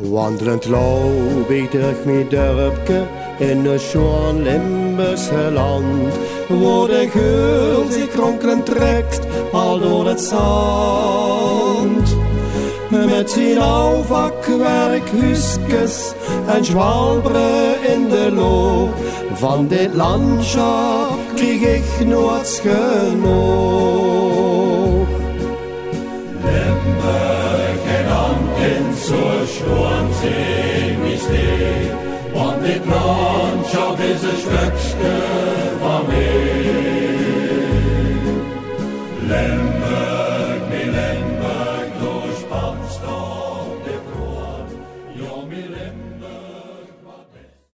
Wandelend loop ik door mijn dorpje in een schoon Limburgse land, waar de geul zich kronkelend trekt al door het zand. Met zijn ouvakwerkhuisjes en zwalberen in de loop, van dit landschap kreeg ik nooit genoeg. Limburg en dan in zo'n schoon zee